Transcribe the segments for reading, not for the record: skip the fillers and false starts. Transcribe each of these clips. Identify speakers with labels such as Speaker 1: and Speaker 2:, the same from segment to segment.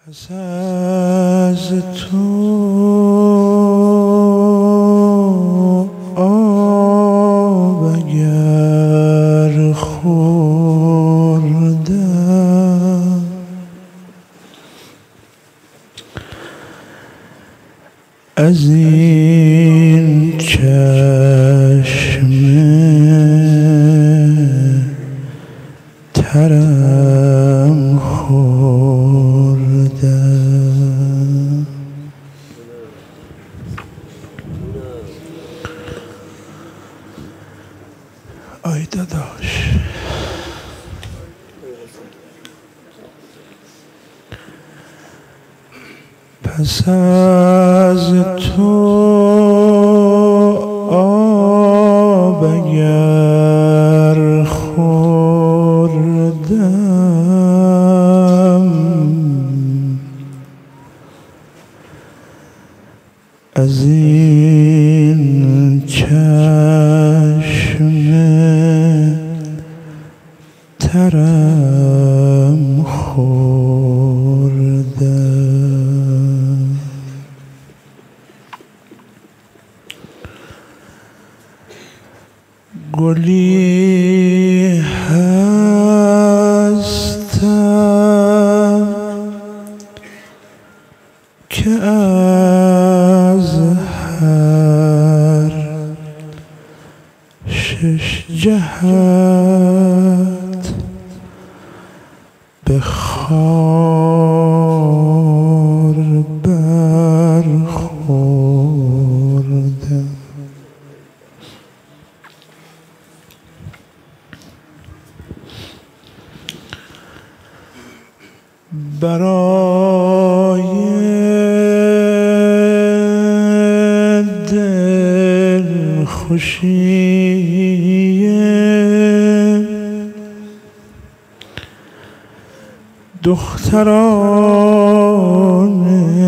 Speaker 1: پس از تو آب اگر خوردم از این چشمه ترم خوردم. آی داداش پس از تو آب اگر خوردم از این چشمه ترم خوردم. گلی هستم که از هر شش جهت به خار برخوردم. برای دل خوشی دختران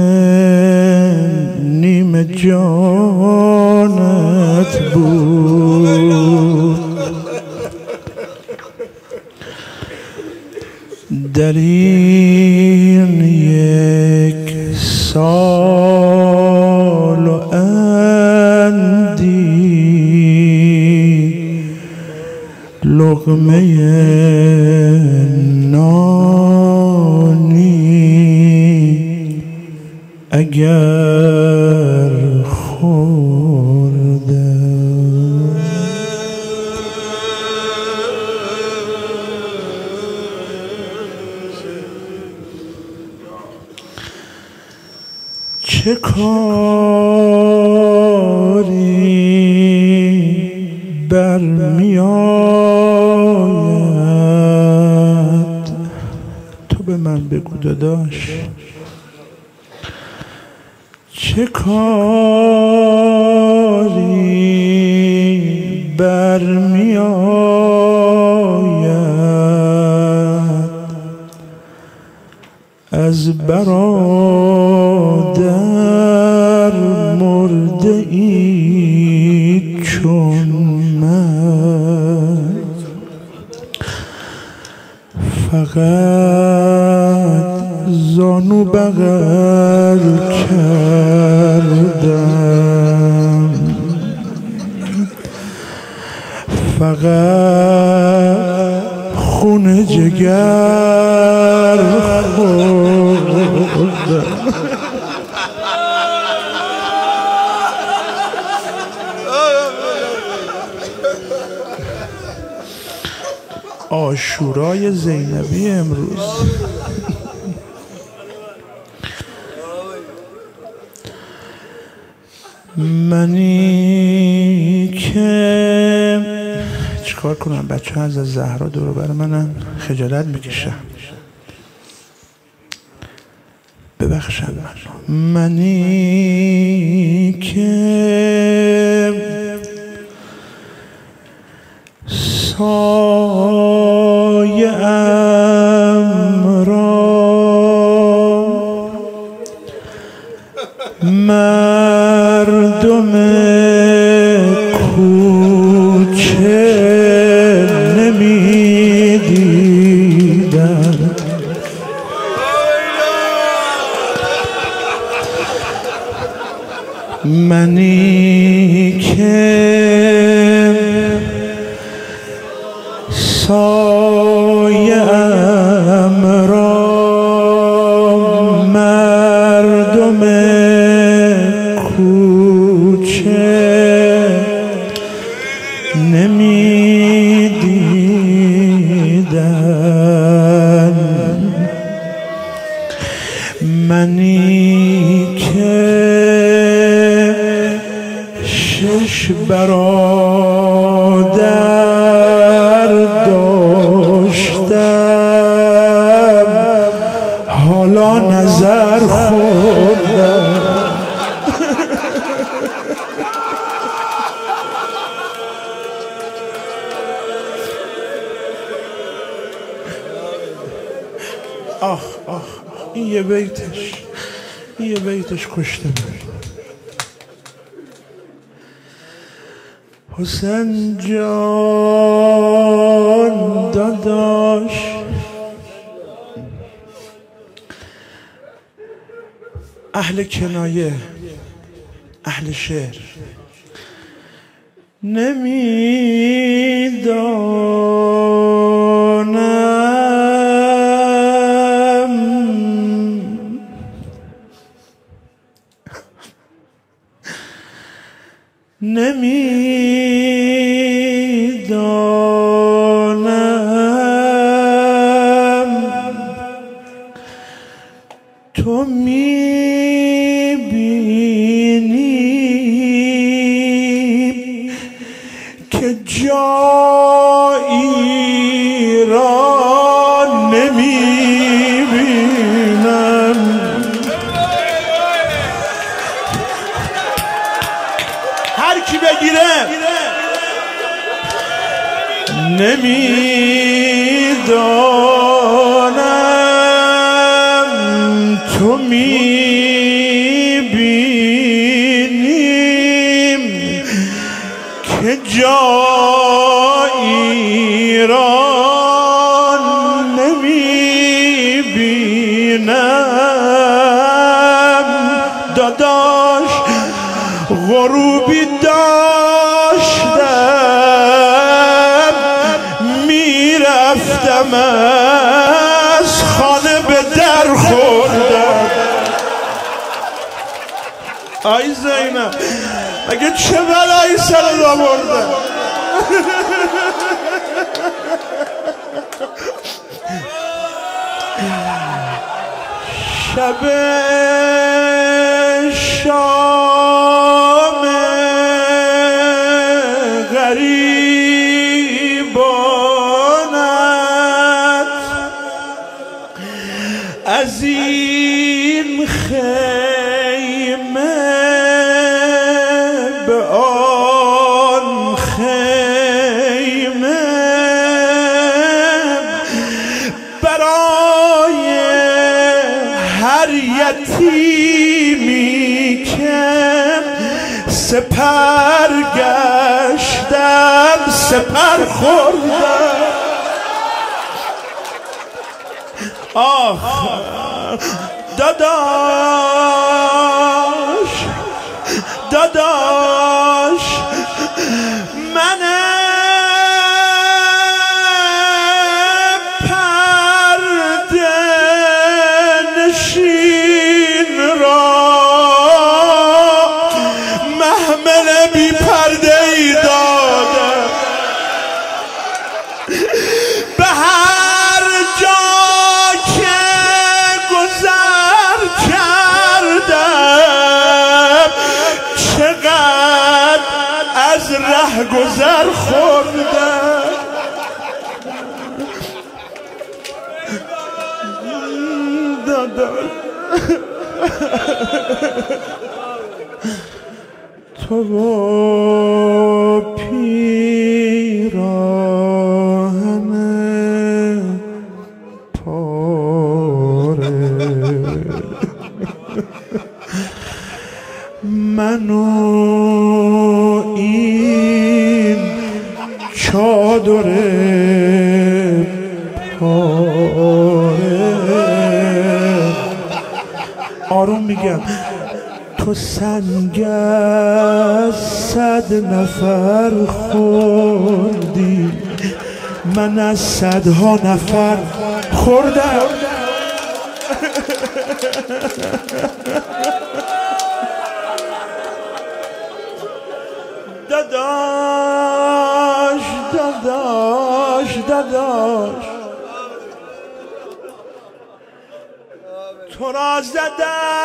Speaker 1: نیمه جانت بود در این یک سال و اندی لقمه نانی اگر خوردم چه کاری برمیآید تو به من بگو داداش چه کاری برمیآید از برادر مرده ای چون من فقط زانو بغل کردم فقط خون جگر خوردم عاشورای زینبی امروز منی که چیکار کنم بچه ها از زهرا دور بر منن خجالت میکشم ببخشم منی که سایه ام را مردم کوچه نمیدیدن منی که سایه‌ام را مردم کوچه نمی‌دیدن، منی که 6 برادر داشتم، حالا نظر خوردم. آخ آخ، این یه بیتش کشته من. حسین جان داداش، اهل کنایه، اهل شعر نمیدانم تو میبینی که جایی را نمیبینم. هر کی بگیره نمیدانم تو میبینیم که جایی را نمیبینم. داداش غروبی داشتم میرفتم از خانه به در خوردم. آی زینب اگه چه بلایی سرت آورده؟ شب شام غریبانت از این خیمه به آن خیمه برای هر یتیمی که سپر گشتم سپر خوردم. آخ داداش داداش من پرده نشین را محمل بی پرده ای دادم. به هر جا که گذر کردم چقدر از ره گذر خوردم. داداش تو با پیراهن پاره منو این چادر پاره. آروم میگم تو سنگ از 100 نفر خوردی، من از 100 نفر خوردم. داداش داداش داداش تو را زدند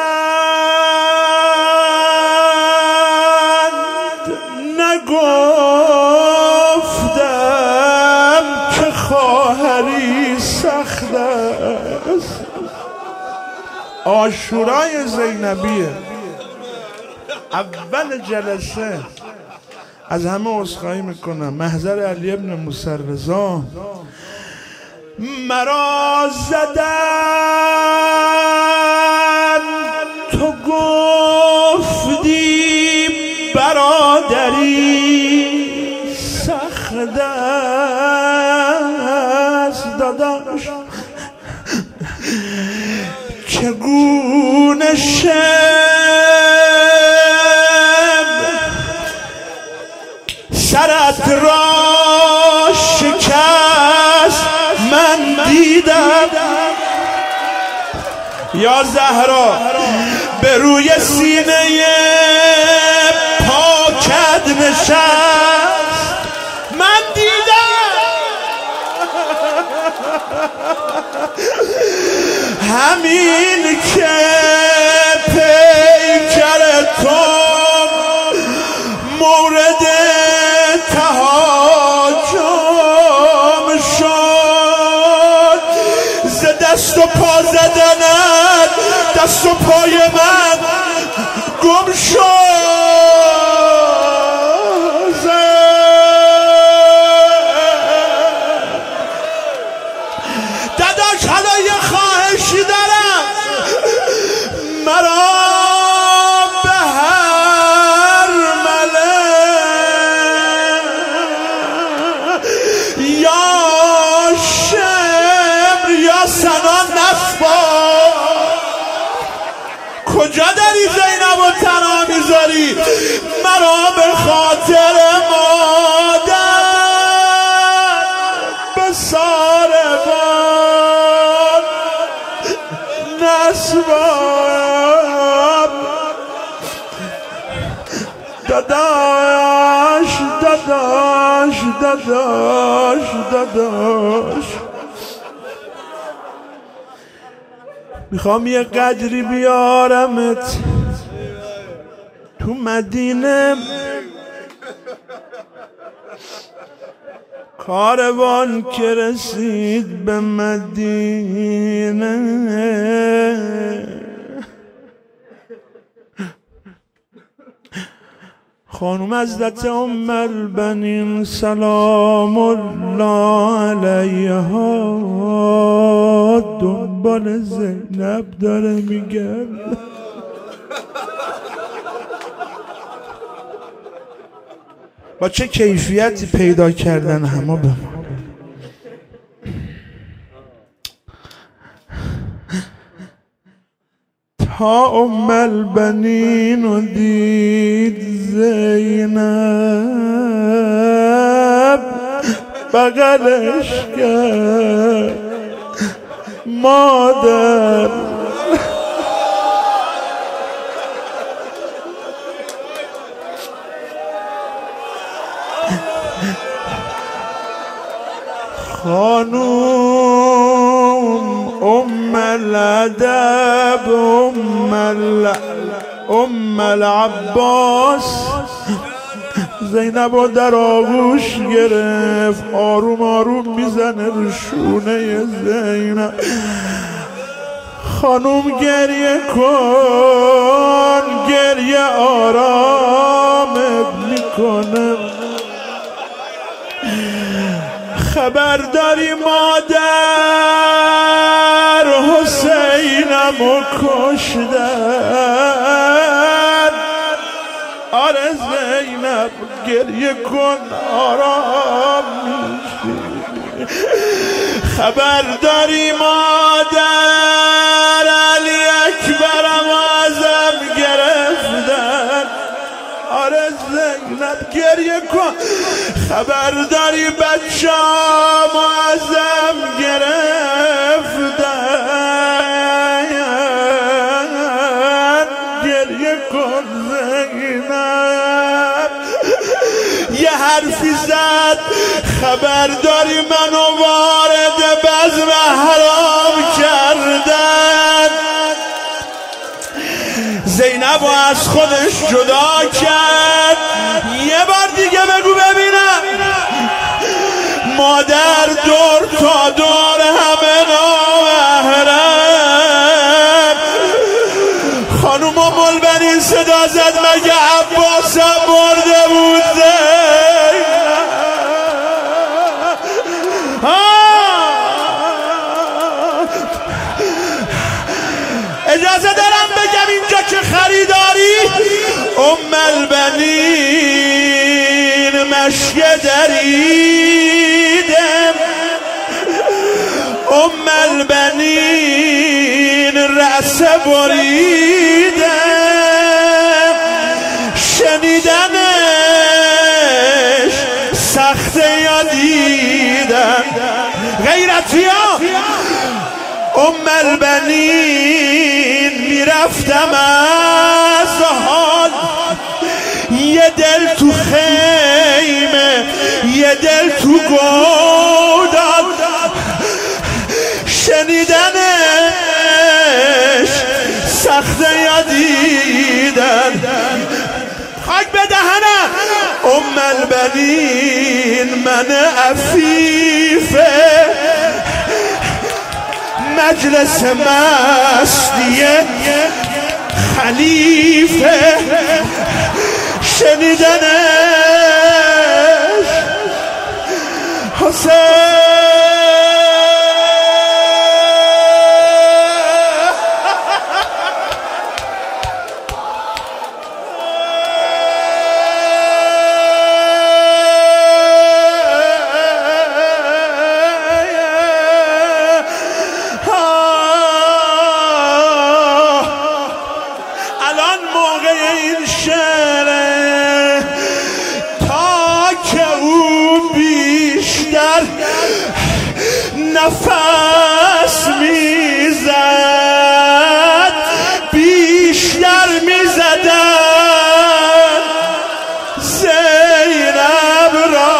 Speaker 1: نگفتم که خواهری سخت است. عاشورای زینبیه. اول جلسه از همه عذرخواهی میکنم، محضر علی ابن موسی رضا. مرا زدن تو گفتی برادری سخت است. داداش چگونه سرت را شکست من دیدم. یا زهرا به روی سینه پاکت نشست من دیدم. همین که پیکر تو مورد تهاجم شد، ز دست و پا زدنت دست و پای من گم شد. داداش حالا یه خواهشی دارم، مرا به هر مله یا شمر یا سنان نسبار. کجا داری زینب و تنها میذاری؟ مرا به خاطر مادر به ساربان نسبار. داداش داداش داداش داداش میخوام یه قدری بیارمت تو مدینه. کاروان که رسید به مدینه، خانم حضرت ام البنین سلام الله علیها دنبال زینب داره میگرده. با چه کیفیتی پیدا کردن همه به ما. تا ام البنین و دید زینب بغلش کرد مادر. خانوم ام الادب ام العباس زینب در آغوش گرفت، آروم آروم میزنه رو شونه زینب. خانوم گریه کن، گریه آرامت میکنه. خبر داری مادر حسینمو کشتن؟ آره زینب گریه کن آرام میشی. خبر داری مادر علی اکبرم ازم گرفت خبر داری بچه‌ام ازم گرفتن، گریه کن زینب. یه حرفی زد خبر داری منو وارد بزم حرام کردن. زینب رو از خودش جدا کرد. یه بار دیگه بگو ببینم. مادر دور تا دور همه نامحرم. خانوم ملبنی صدا زد مگه عباس هم برده بود اجازه دارم بگم اینجا که خریداری البنین مشیه دریدم، البنین رأس بریدم. شنیدنش سخته یا دیدن؟ غیرتی ها البنین میرفتم از حال، یه دل تو خیمه یه دل تو گودال. شنیدنش سخته یا دیدن؟ خاک به دهنم البنین من عفیفه، مجلس مستیه خلیفه. شنیدنش حسین نفس میزد بیشتر میزدن زینب را،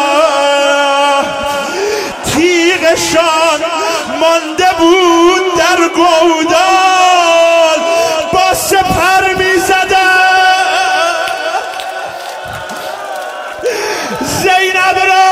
Speaker 1: تیغشان مانده بود در گودال با سپر میزدن زینب را.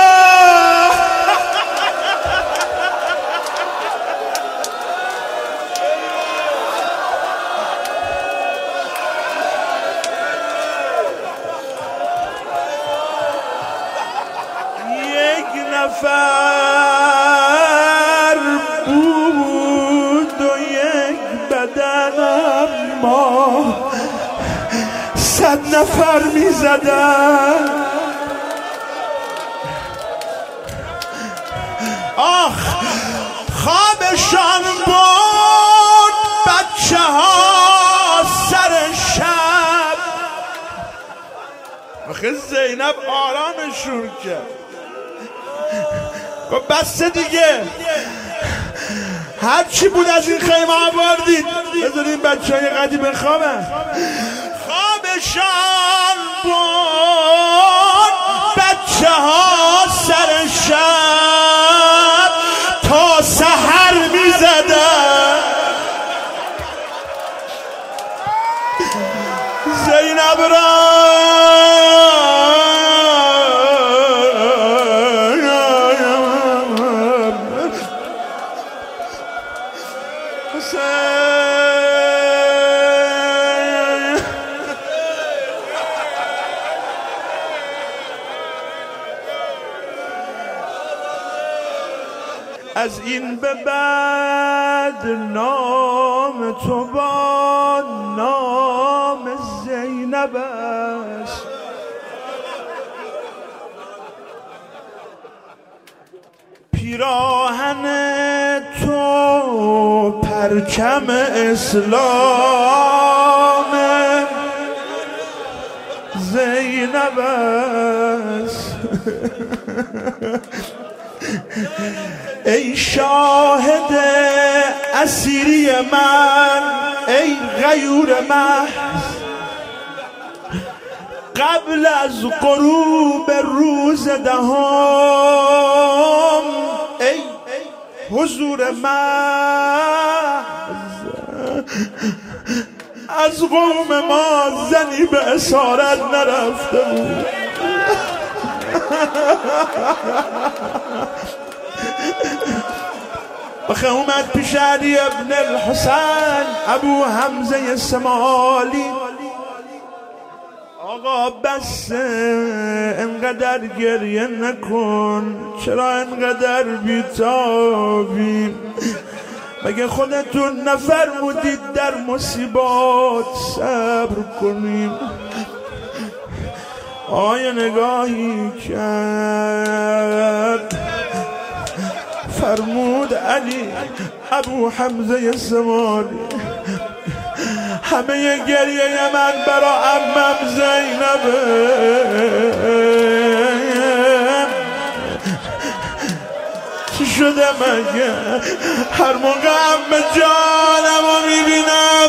Speaker 1: نفر بود و یک بدن، اما 100 نفر می زدن. آخ خوابشان بود بچه ها سر شب. آخه زینب آرامشون کرد، گفت بس دیگه، هرچی بود از این خیمه آوردید، بذار این بچه های قدیم خوابن. خوابشان بود بچه ها سر شب تا سحر می زدن. زینب را از این به بعد نام تو با نام زینب است. پیراهن تو پرچم اسلام زینب است. ای شاهد اسیری من، ای غیور من، قبل از غروب روز دهم، ای حضور من، از قوم ما زنی به اسارت نرفته بود. بخه اومد پیش علی ابن الحسین ابو حمزه سمالی، آقا بس انقدر گریه نکن، چرا انقدر بیتابی؟ مگه خودتون نفرمودید در مصیبات صبر کنیم؟ آیا نگاهی کرد فرمود علی ابو حمزه سمالی همه گریه من برا عمم زینبه، چی شده مگه؟ هر موقع عم جانمو میبینم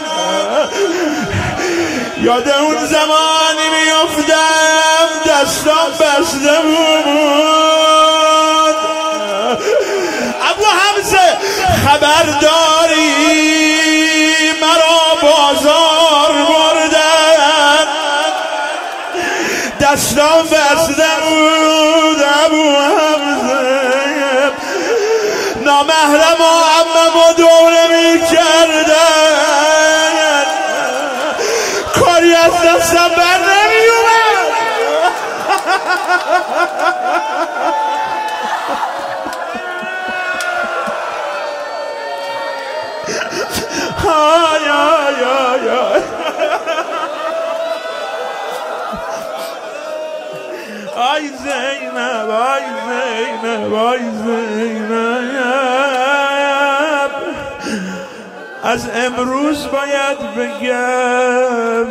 Speaker 1: یاد اون زمانی میافتم دستام بسته بود. ابو حمزه خبرداری مرا بازار بردن، دستام بسته بود. ابو حمزه نامحرم و عممو دوره میکردن، کاری از دستم بر نمیومد. آی آی آی آی آی زینب، آی زینب، آی زینب، از امروز باید بگم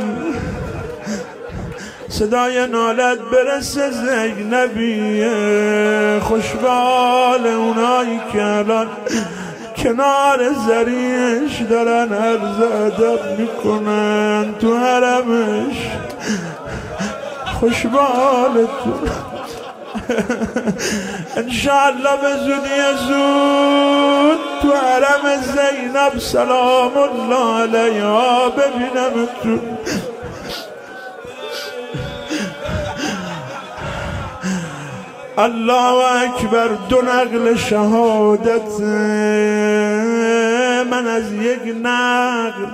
Speaker 1: صدای نالت برسه زینبی، خوشبال اونایی که الان کنار زریش دارن عرض ادب میکنن تو حرمش، خوشبالتون انشاءالله به زودی زود تو حرم زینب سلام الله علیها ببینمتون. الله اکبر. دو نقل شهادت من از یک نقل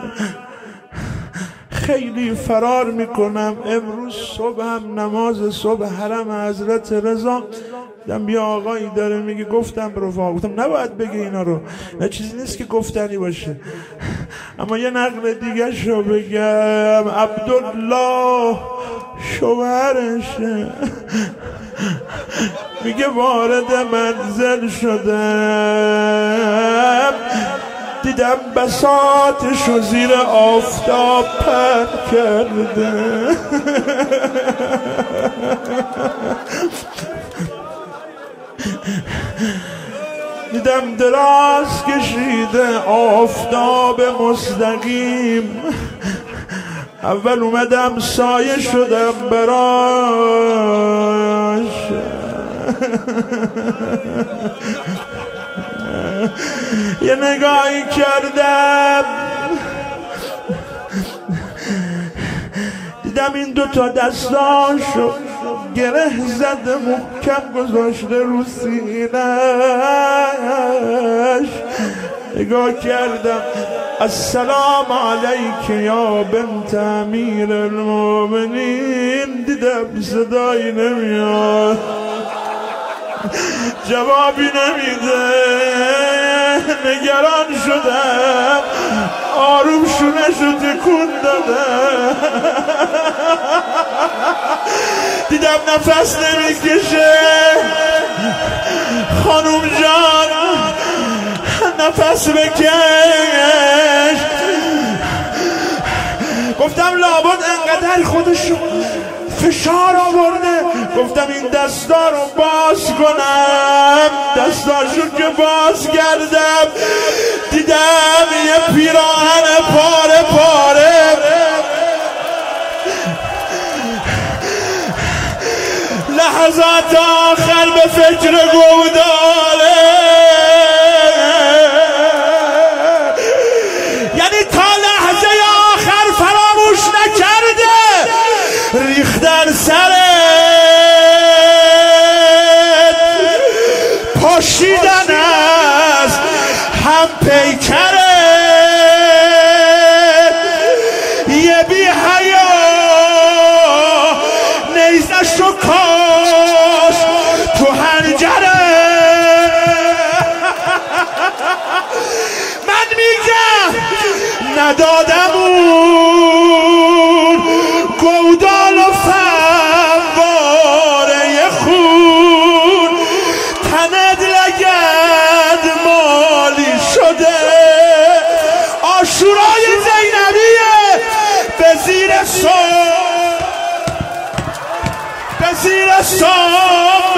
Speaker 1: خیلی فرار میکنم. امروز صبح هم نماز صبح حرم حضرت رضا دیدم یه آقایی داره میگه، گفتم رفاقا، گفتم نباید بگه اینا رو، نه چیزی نیست که گفتنی باشه، اما یه نقل دیگه شو بگم. عبدالله شوهرشه میگه وارد منزل شدم دیدم بساطشو زیر آفتاب پر کرده، دیدم دراز کشیده آفتاب مستقیم، اول اومدم سایه شدم براش، یه نگاهی کردم دیدم این دوتا دستاشو گره زده محکم گذاشته رو سینه‌اش. نگاه کردم السلام علیک یا بنت امیر المؤمنین، دیدم صدایی نمیاد، جوابی نمیده، نگران شدم، آروم شونشو تکون دادم، دیدم نفس نمیکشه. خانوم جان نفس بکش. گفتم لابد انقدر خودشو فشار آورده گفتم این دستا رو باز کنم، دستاشو که باز کردم دیدم یه پیراهن پاره پاره. لحظات آخر به فکر گوداله، یعنی تا لحظه آخر فراموش نکرده ریختن سرت، پاشیدن از هم پیکرت، یه بی حیا نیزشو کاش تو هنجره. من میگم ندادم اون گودال و فواره خون، تند لگد مالی شده. عاشورای زینبیه به زیر سام